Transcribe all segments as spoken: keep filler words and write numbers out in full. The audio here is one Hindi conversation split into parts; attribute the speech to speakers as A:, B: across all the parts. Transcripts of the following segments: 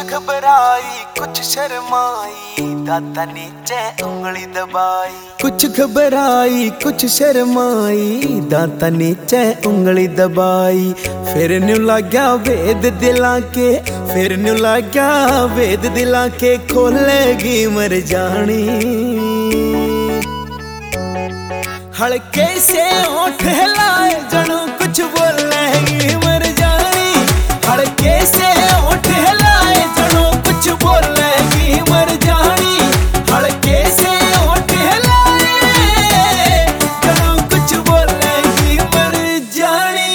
A: घबराई कुछ शर्माई, दाता नीचे उंगली दबाई।
B: कुछ घबराई कुछ शर्माई, दाता नीचे उंगली दबाई। फिर न्यू लाग्या वेद दिला के, फिर न्यू लाग्या वेद दिला के, खोलेगी मर जानी। हल्के से ओठ हिलाए जनू कुछ बोलेगी मर जानी। हल्के से ओठ हिलाए जनू कुछ बोलेगी मर जानी। हल्के से ओठ हिलाए जनू कुछ बोलेगी मर जानी।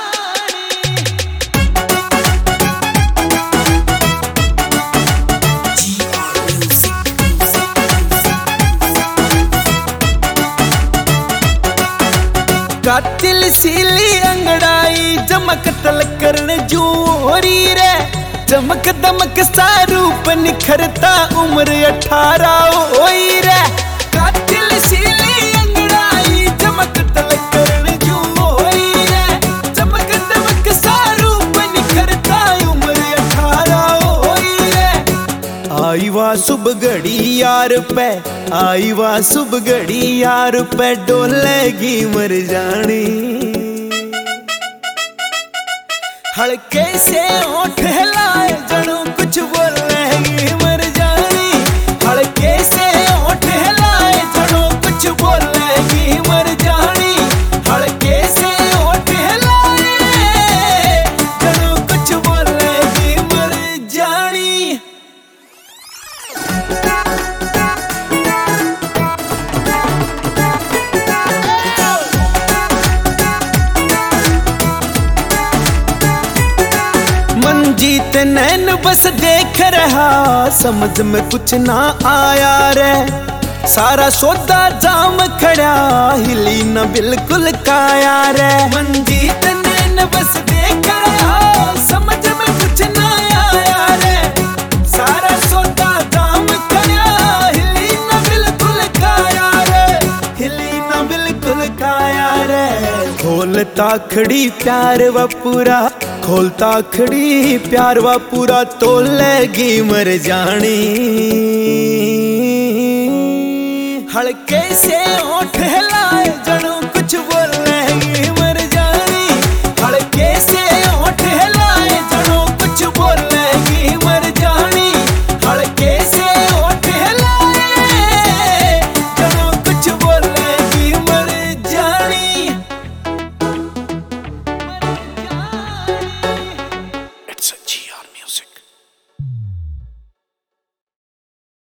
B: कातिल सीली अंगड़ाई, चमक तलकरण जोरी रे। चमक दमक सा रूप निखरता, उम्र अठारह होई रे। कातिल सीली अंगड़ाई, चमक तलकरण जोरी रे। चमक दमक सा रूप निखरता, उम्र अठारह होई रे। आई वाह सुब घड़ी यार पे, आई वाह सुब घड़ी यार पे, डोलेगी मर जानी। हल्के से ओठ हिलाए जनू कुछ बोलेगी मर जानी। हल्के से ओठ हिलाए जनू कुछ बोलेगी मर जानी। हल्के से ओठ हिलाए जनू कुछ बोलेगी मर जानी। मंजीत नैन बस देख रहा, समझ में कुछ ना आया रे। सारा सौदा जाम खड़ा, हिली न बिल्कुल काया रे। मंजीत नैन बस देख रहा, समझ में कुछ ना आया रे। सारा सौदा जाम खड़ा, हिली न बिल्कुल काया रे। हिली न बिल्कुल काया रे। खोलता खड़ी प्यार व पूरा, खोलता खड़ी प्यार वा पूरा, तोलेगी मर जानी। हल्के से ओठ हिलाए